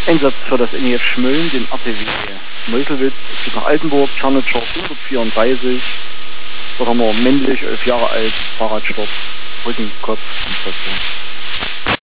Einsatz für das NEF Schmölln, den RTW Meuselwitz, es geht nach Altenburg, Tschernitscher 134. Dort haben wir männlich, 11 Jahre alt, Fahrradsturz, Rückenkopf und Fraktion.